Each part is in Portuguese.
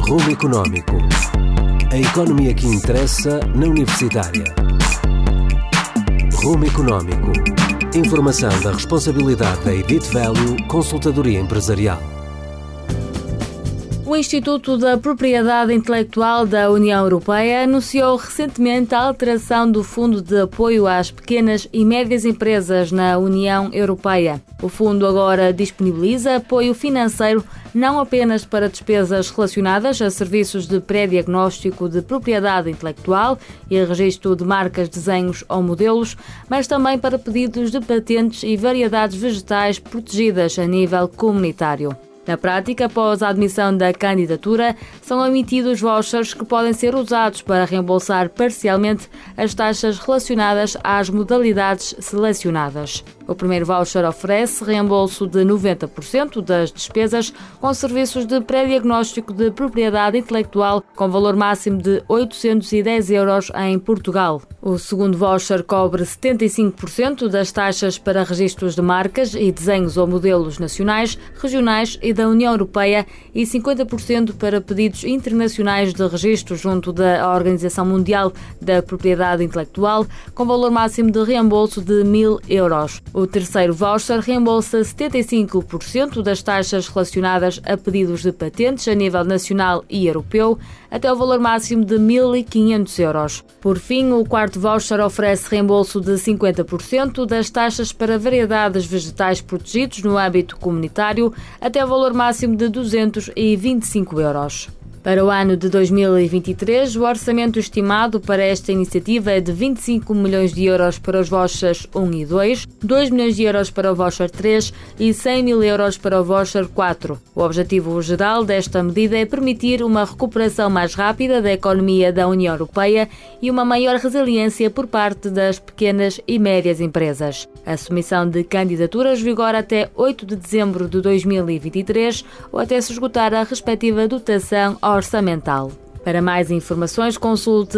Rumo Económico. A economia que interessa na Universitária. Rumo Económico. Informação da responsabilidade da Edit Value Consultadoria Empresarial. O Instituto da Propriedade Intelectual da União Europeia anunciou recentemente a alteração do Fundo de Apoio às Pequenas e Médias Empresas na União Europeia. O fundo agora disponibiliza apoio financeiro não apenas para despesas relacionadas a serviços de pré-diagnóstico de propriedade intelectual e registro de marcas, desenhos ou modelos, mas também para pedidos de patentes e variedades vegetais protegidas a nível comunitário. Na prática, após a admissão da candidatura, são emitidos vouchers que podem ser usados para reembolsar parcialmente as taxas relacionadas às modalidades selecionadas. O primeiro voucher oferece reembolso de 90% das despesas com serviços de pré-diagnóstico de propriedade intelectual com valor máximo de 810 euros em Portugal. O segundo voucher cobre 75% das taxas para registros de marcas e desenhos ou modelos nacionais, regionais e da União Europeia e 50% para pedidos internacionais de registro junto da Organização Mundial da Propriedade Intelectual, com valor máximo de reembolso de 1.000 euros. O terceiro voucher reembolsa 75% das taxas relacionadas a pedidos de patentes a nível nacional e europeu, até o valor máximo de 1.500 euros. Por fim, o quarto voucher oferece reembolso de 50% das taxas para variedades vegetais protegidos no âmbito comunitário, até o valor máximo de 225 euros. Para o ano de 2023, o orçamento estimado para esta iniciativa é de 25 milhões de euros para os vouchers 1 e 2, 2 milhões de euros para o voucher 3 e 100 mil euros para o voucher 4. O objetivo geral desta medida é permitir uma recuperação mais rápida da economia da União Europeia e uma maior resiliência por parte das pequenas e médias empresas. A submissão de candidaturas vigora até 8 de dezembro de 2023 ou até se esgotar a respectiva dotação orçamental. Para mais informações, consulte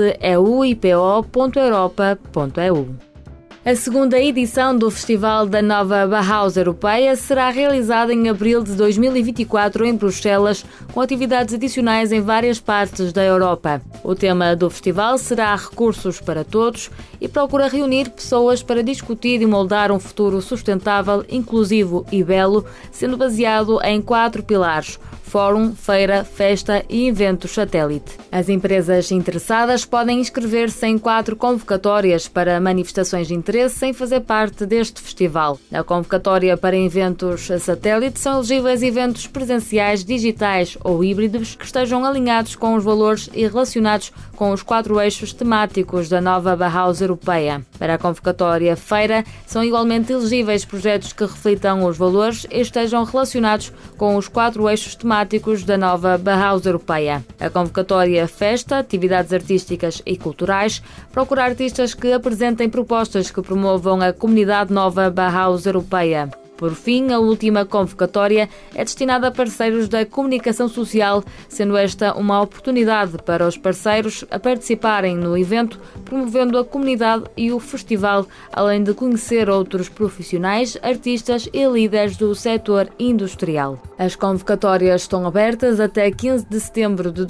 euipo.europa.eu. A segunda edição do Festival da Nova Bauhaus Europeia será realizada em abril de 2024 em Bruxelas, com atividades adicionais em várias partes da Europa. O tema do festival será Recursos para Todos e procura reunir pessoas para discutir e moldar um futuro sustentável, inclusivo e belo, sendo baseado em 4 pilares: Fórum, Feira, Festa e Eventos Satélite. As empresas interessadas podem inscrever-se em 4 convocatórias para manifestações de interesse sem fazer parte deste festival. Na convocatória para eventos satélite são elegíveis eventos presenciais, digitais ou híbridos que estejam alinhados com os valores e relacionados com os 4 eixos temáticos da Nova Bauhaus Europeia. Para a convocatória Feira, são igualmente elegíveis projetos que reflitam os valores e estejam relacionados com os 4 eixos temáticos da Nova Bauhaus Europeia. A convocatória Festa, atividades artísticas e culturais, procura artistas que apresentem propostas que promovam a comunidade Nova Bauhaus Europeia. Por fim, a última convocatória é destinada a parceiros da comunicação social, sendo esta uma oportunidade para os parceiros a participarem no evento, promovendo a comunidade e o festival, além de conhecer outros profissionais, artistas e líderes do setor industrial. As convocatórias estão abertas até 15 de setembro de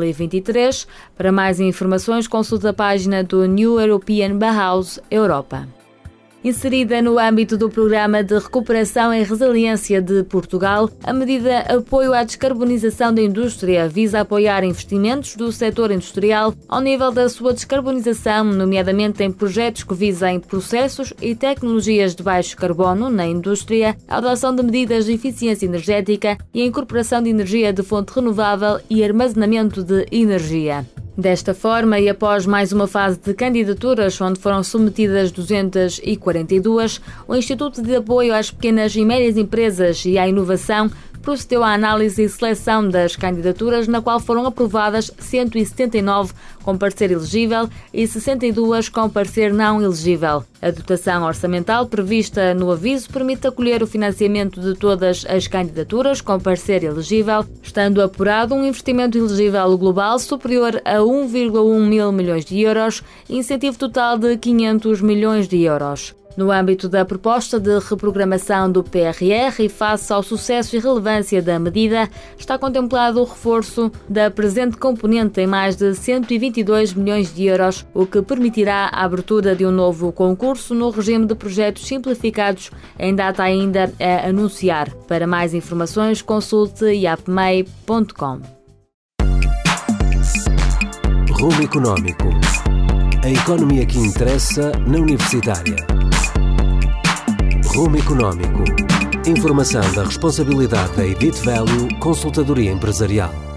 2023. Para mais informações, consulte a página do New European Bauhaus Europa. Inserida no âmbito do Programa de Recuperação e Resiliência de Portugal, a medida Apoio à Descarbonização da Indústria visa apoiar investimentos do setor industrial ao nível da sua descarbonização, nomeadamente em projetos que visem processos e tecnologias de baixo carbono na indústria, a adoção de medidas de eficiência energética e a incorporação de energia de fonte renovável e armazenamento de energia. Desta forma, e após mais uma fase de candidaturas, onde foram submetidas 242, o Instituto de Apoio às Pequenas e Médias Empresas e à Inovação procedeu à análise e seleção das candidaturas, na qual foram aprovadas 179 com parecer elegível e 62 com parecer não elegível. A dotação orçamental prevista no aviso permite acolher o financiamento de todas as candidaturas com parecer elegível, estando apurado um investimento elegível global superior a 1,1 mil milhões de euros e incentivo total de 500 milhões de euros. No âmbito da proposta de reprogramação do PRR e face ao sucesso e relevância da medida, está contemplado o reforço da presente componente em mais de 122 milhões de euros, o que permitirá a abertura de um novo concurso no regime de projetos simplificados, em data ainda a anunciar. Para mais informações, consulte iapmei.com. Rumo Económico. A economia que interessa na Universitária. Rumo Económico. Informação da responsabilidade da Edith Value Consultadoria Empresarial.